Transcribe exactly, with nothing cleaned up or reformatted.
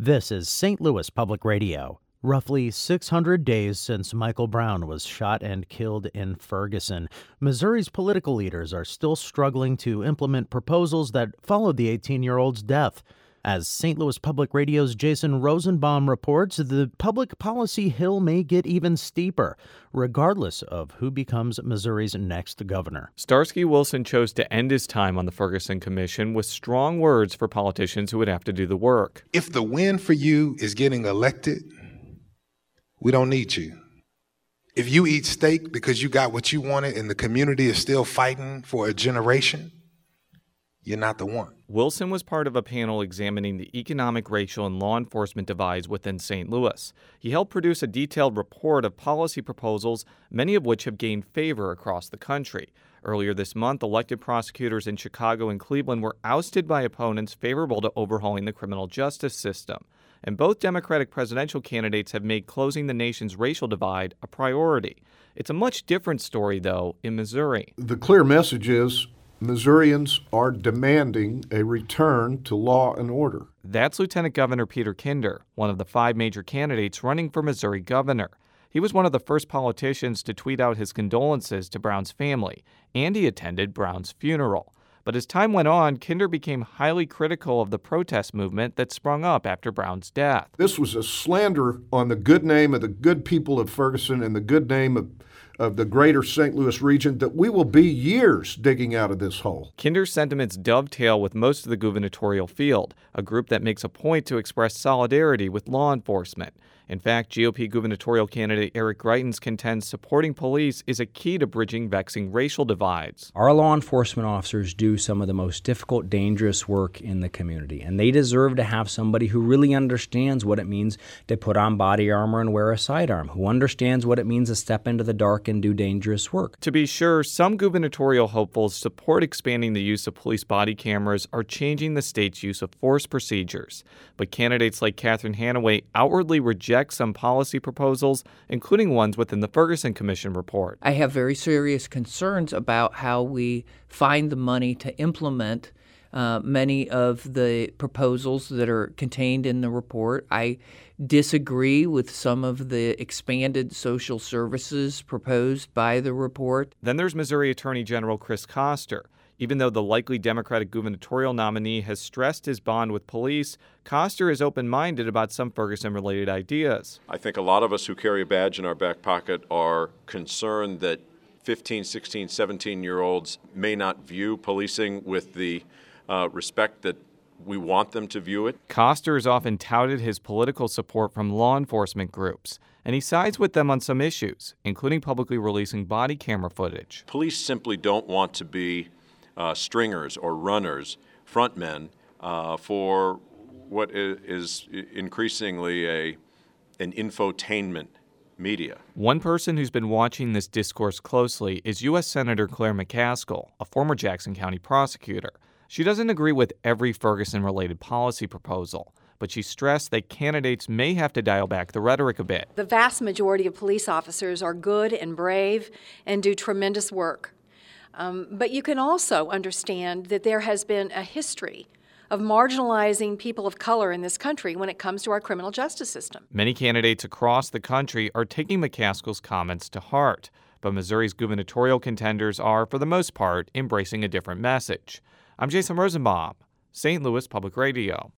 This is Saint Louis Public Radio. Roughly six hundred days since Michael Brown was shot and killed in Ferguson, Missouri's political leaders are still struggling to implement proposals that followed the eighteen-year-old's death. As Saint Louis Public Radio's Jason Rosenbaum reports, the public policy hill may get even steeper, regardless of who becomes Missouri's next governor. Starsky Wilson chose to end his time on the Ferguson Commission with strong words for politicians who would have to do the work. If the win for you is getting elected, we don't need you. If you eat steak because you got what you wanted and the community is still fighting for a generation, you're not the one. Wilson was part of a panel examining the economic, racial, and law enforcement divides within Saint Louis. He helped produce a detailed report of policy proposals, many of which have gained favor across the country. Earlier this month, elected prosecutors in Chicago and Cleveland were ousted by opponents favorable to overhauling the criminal justice system. And both Democratic presidential candidates have made closing the nation's racial divide a priority. It's a much different story, though, in Missouri. The clear message is Missourians are demanding a return to law and order. That's Lieutenant Governor Peter Kinder, one of the five major candidates running for Missouri governor. He was one of the first politicians to tweet out his condolences to Brown's family, and he attended Brown's funeral. But as time went on, Kinder became highly critical of the protest movement that sprung up after Brown's death. This was a slander on the good name of the good people of Ferguson and the good name of of the greater Saint Louis region that we will be years digging out of this hole. Kinder's sentiments dovetail with most of the gubernatorial field, a group that makes a point to express solidarity with law enforcement. In fact, G O P gubernatorial candidate Eric Greitens contends supporting police is a key to bridging vexing racial divides. Our law enforcement officers do some of the most difficult, dangerous work in the community, and they deserve to have somebody who really understands what it means to put on body armor and wear a sidearm, who understands what it means to step into the dark and do dangerous work. To be sure, some gubernatorial hopefuls support expanding the use of police body cameras or changing the state's use of force procedures. But candidates like Catherine Hanaway outwardly reject some policy proposals, including ones within the Ferguson Commission report. I have very serious concerns about how we find the money to implement uh, many of the proposals that are contained in the report. I disagree with some of the expanded social services proposed by the report. Then there's Missouri Attorney General Chris Koster. Even though the likely Democratic gubernatorial nominee has stressed his bond with police, Koster is open-minded about some Ferguson-related ideas. I think a lot of us who carry a badge in our back pocket are concerned that fifteen, sixteen, seventeen-year-olds may not view policing with the uh, respect that we want them to view it. Koster has often touted his political support from law enforcement groups, and he sides with them on some issues, including publicly releasing body camera footage. Police simply don't want to be Uh, stringers or runners, frontmen, uh, for what is increasingly a an infotainment media. One person who's been watching this discourse closely is U S Senator Claire McCaskill, a former Jackson County prosecutor. She doesn't agree with every Ferguson-related policy proposal, but she stressed that candidates may have to dial back the rhetoric a bit. The vast majority of police officers are good and brave and do tremendous work. Um, but you can also understand that there has been a history of marginalizing people of color in this country when it comes to our criminal justice system. Many candidates across the country are taking McCaskill's comments to heart, but Missouri's gubernatorial contenders are, for the most part, embracing a different message. I'm Jason Rosenbaum, Saint Louis Public Radio.